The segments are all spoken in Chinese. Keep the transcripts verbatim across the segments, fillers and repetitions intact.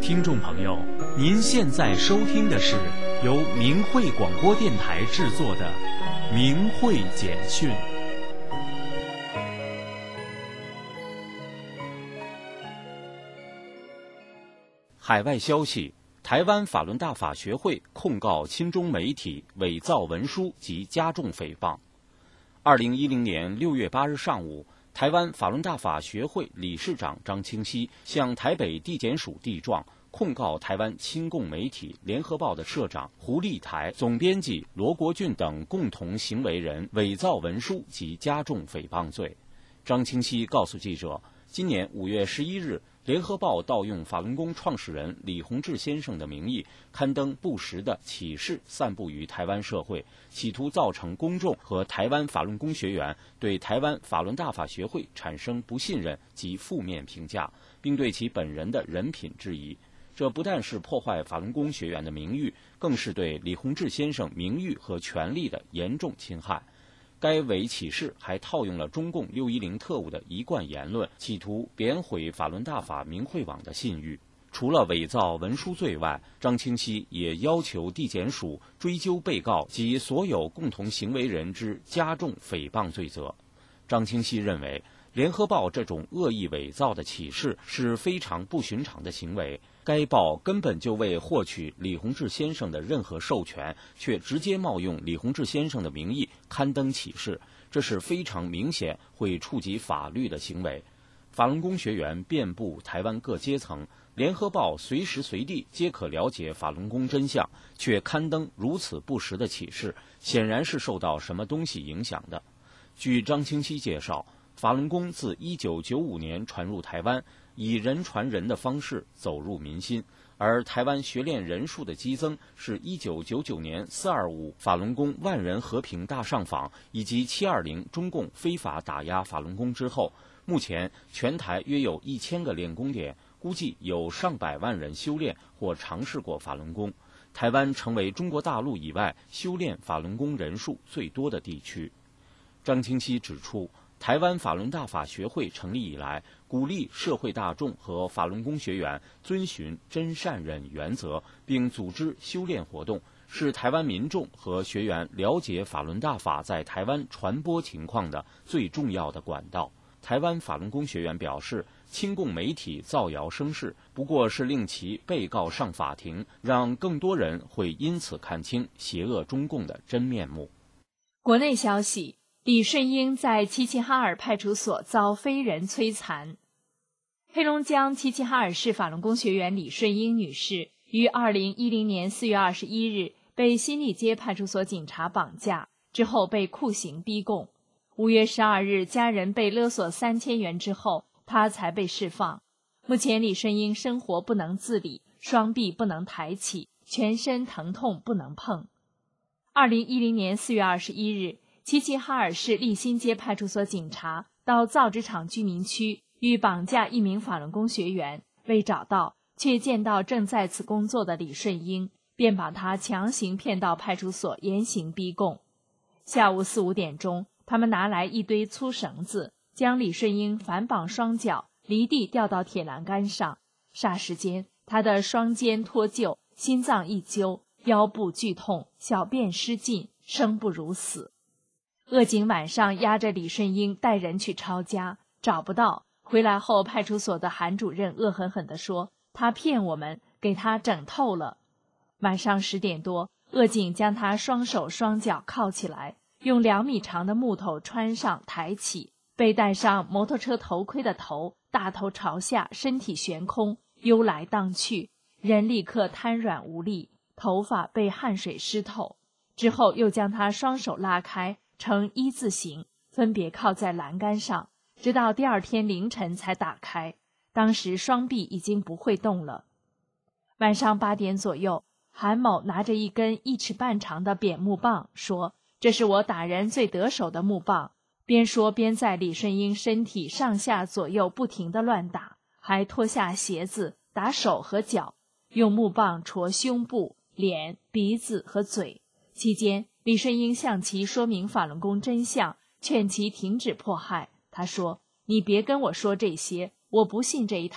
听众朋友，您现在收听的是由明慧广播电台制作的《明慧简讯》。海外消息：台湾法轮大法学会控告亲中媒体伪造文书及加重诽谤。二零一零年六月八日上午，台湾法轮大法学会理事长张清熙向台北地检署递状，控告台湾亲共媒体联合报的社长胡立台、总编辑罗国俊等共同行为人伪造文书及加重诽谤罪。张清熙告诉记者，今年五月十一日，联合报盗用法轮功创始人李洪志先生的名义，刊登不实的启事，散布于台湾社会，企图造成公众和台湾法轮功学员对台湾法轮大法学会产生不信任及负面评价，并对其本人的人品质疑。这不但是破坏法轮功学员的名誉，更是对李洪志先生名誉和权利的严重侵害。该伪启事还套用了中共六一零特务的一贯言论，企图贬毁法轮大法明慧网的信誉。除了伪造文书罪外，张清熙也要求地检署追究被告及所有共同行为人之加重诽谤罪责。张清熙认为，联合报这种恶意伪造的启事是非常不寻常的行为，该报根本就未获取李洪志先生的任何授权，却直接冒用李洪志先生的名义刊登启事，这是非常明显会触及法律的行为。法轮功学员遍布台湾各阶层，联合报随时随地皆可了解法轮功真相，却刊登如此不实的启事，显然是受到什么东西影响的。据张清熙介绍，法轮功自一九九五年传入台湾，以人传人的方式走入民心，而台湾学练人数的激增是一九九九年四二五法轮功万人和平大上访以及七二零中共非法打压法轮功之后。目前全台约有一千个练功点，估计有上百万人修炼或尝试过法轮功。台湾成为中国大陆以外修炼法轮功人数最多的地区。张清熙指出，台湾法轮大法学会成立以来，鼓励社会大众和法轮功学员遵循真善忍原则，并组织修炼活动，是台湾民众和学员了解法轮大法在台湾传播情况的最重要的管道。台湾法轮功学员表示，亲共媒体造谣生事，不过是令其被告上法庭，让更多人会因此看清邪恶中共的真面目。 国内消息，李顺英在齐齐哈尔派出所遭非人摧残。黑龙江齐齐哈尔市法轮功学员李顺英女士于二零一零年四月二十一日被新立街派出所警察绑架，之后被酷刑逼供。五月十二日，家人被勒索三千元之后，她才被释放。目前李顺英生活不能自理，双臂不能抬起，全身疼痛不能碰。二零一零年四月二十一日，齐齐哈尔市立新街派出所警察到造纸厂居民区欲绑架一名法轮功学员，未找到，却见到正在此工作的李顺英，便把他强行骗到派出所严刑逼供。下午四五点钟，他们拿来一堆粗绳子，将李顺英反绑双脚，离地吊到铁栏杆上。霎时间，他的双肩脱臼，心脏一揪，腰部剧痛，小便失禁，生不如死。恶警晚上押着李顺英带人去抄家，找不到，回来后派出所的韩主任恶狠狠地说，他骗我们，给他整透了。晚上十点多，恶警将他双手双脚铐起来，用两米长的木头穿上抬起，被戴上摩托车头盔的头，大头朝下，身体悬空，悠来荡去，人立刻瘫软无力，头发被汗水湿透。之后又将他双手拉开，呈一字形，分别靠在栏杆上，直到第二天凌晨才打开。当时双臂已经不会动了。晚上八点左右，韩某拿着一根一尺半长的扁木棒，说：“这是我打人最得手的木棒。”边说边在李顺英身体上下左右不停地乱打，还脱下鞋子打手和脚，用木棒戳胸部、脸、鼻子和嘴。期间，李顺英向其说明法轮功真相，劝其停止迫害。他说：“你别跟我说这些，我不信这一套。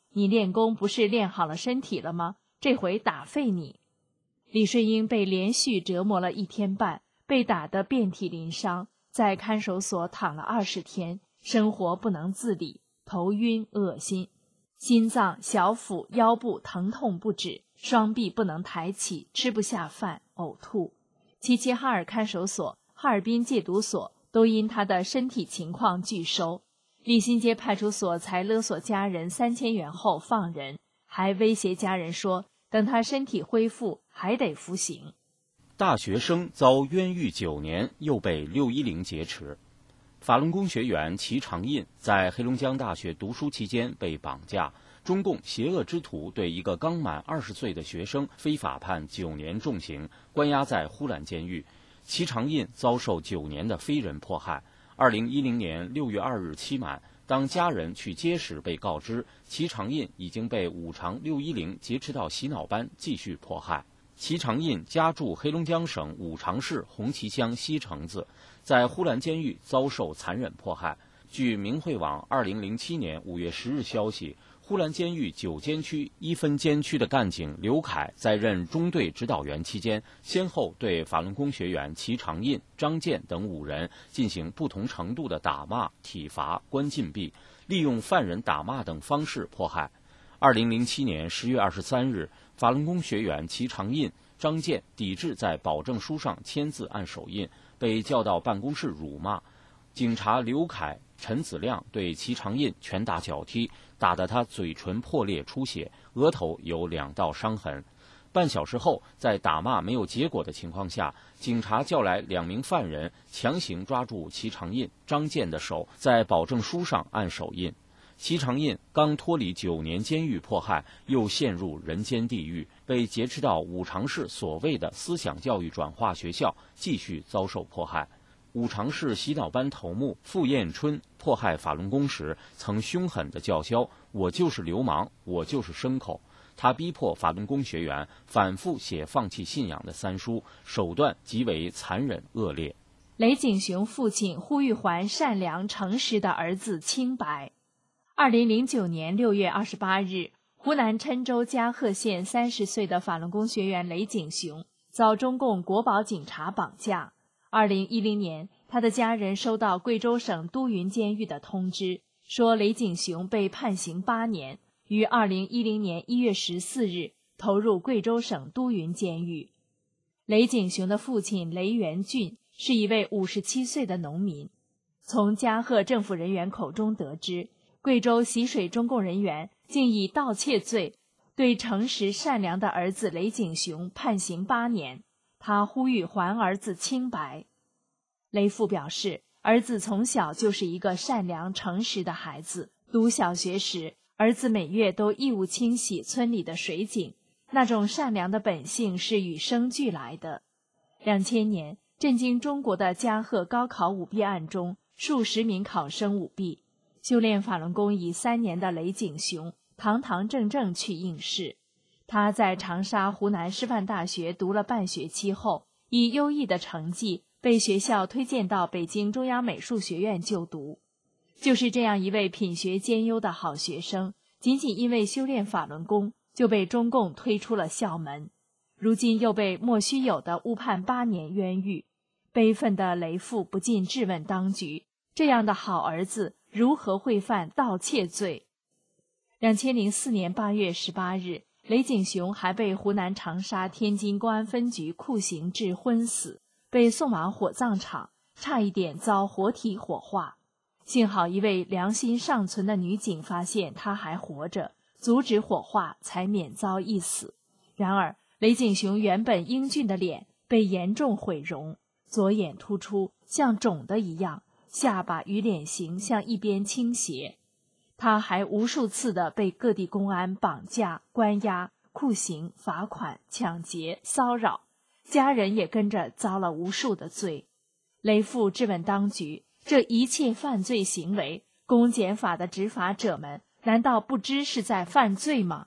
你练功不是练好了身体了吗？这回打废你。李顺英被连续折磨了一天半，被打得遍体鳞伤，在看守所躺了二十天，生活不能自理，头晕恶心，心脏、小腹、腰部疼痛不止，双臂不能抬起，吃不下饭，呕吐。齐齐哈尔看守所、哈尔滨戒毒所都因他的身体情况拒收。立新街派出所才勒索家人三千元后放人，还威胁家人说等他身体恢复还得服刑。 大学生遭冤狱九年，又被六一零劫持。法轮功学员齐长印在黑龙江大学读书期间被绑架，中共邪恶之徒对一个刚满二十岁的学生非法判九年重刑，关押在呼兰监狱。齐长印遭受九年的非人迫害。二零一零年六月二日期满，当家人去接时被告知，齐长印已经被五常六一零劫持到洗脑班继续迫害。齐长印家住黑龙江省五常市红旗乡西城子，在呼兰监狱遭受残忍迫害。据明慧网二零零七年五月十日消息，呼兰监狱九监区一分监区的干警刘凯在任中队指导员期间，先后对法轮功学员齐长印、张健等五人进行不同程度的打骂、体罚、关禁闭，利用犯人打骂等方式迫害。二零零七年十月二十三日，法轮功学员齐长印、张健抵制在保证书上签字按手印，被叫到办公室辱骂。警察刘凯、陈子亮对齐长印拳打脚踢，打得他嘴唇破裂出血，额头有两道伤痕。半小时后，在打骂没有结果的情况下，警察叫来两名犯人，强行抓住齐长印、张健的手，在保证书上按手印。齐长印刚脱离九年监狱迫害，又陷入人间地狱，被劫持到五常市所谓的思想教育转化学校，继续遭受迫害。五常市洗脑班头目傅艳春迫害法轮功时，曾凶狠地叫嚣：“我就是流氓，我就是牲口。”他逼迫法轮功学员反复写放弃信仰的三书，手段极为残忍恶劣。 雷景雄父亲呼吁还善良诚实的儿子清白。二零零九年六月二十八日，湖南郴州嘉禾县三十岁的法轮功学员雷景雄遭中共国保警察绑架。二零一零年，他的家人收到贵州省都匀监狱的通知，说雷景雄被判刑八年，于二零一零年一月十四日投入贵州省都匀监狱。雷景雄的父亲雷元俊是一位五十七岁的农民。从嘉禾政府人员口中得知，贵州习水中共人员竟以盗窃罪对诚实善良的儿子雷景雄判刑八年。他呼吁还儿子清白。雷父表示，儿子从小就是一个善良诚实的孩子。读小学时，儿子每月都义务清洗村里的水井，那种善良的本性是与生俱来的。两千年，震惊中国的嘉禾高考舞弊案中，数十名考生舞弊，修炼法轮功已三年的雷景雄堂堂正正去应试。他在长沙湖南师范大学读了半学期后，以优异的成绩被学校推荐到北京中央美术学院就读。就是这样一位品学兼优的好学生，仅仅因为修炼法轮功，就被中共推出了校门，如今又被莫须有的误判八年冤狱。悲愤的雷父不禁质问当局，这样的好儿子如何会犯盗窃罪？二零零四年八月十八日，雷景雄还被湖南长沙天津公安分局酷刑致昏死，被送往火葬场，差一点遭活体火化。幸好一位良心尚存的女警发现他还活着，阻止火化，才免遭一死。然而雷景雄原本英俊的脸被严重毁容，左眼突出像肿的一样，下巴与脸型向一边倾斜。他还无数次地被各地公安绑架、关押、酷刑、罚款、抢劫、骚扰，家人也跟着遭了无数的罪。雷父质问当局，这一切犯罪行为，公检法的执法者们难道不知是在犯罪吗？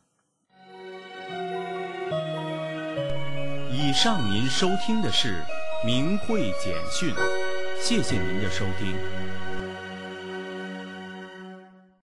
以上您收听的是明慧简讯，谢谢您的收听。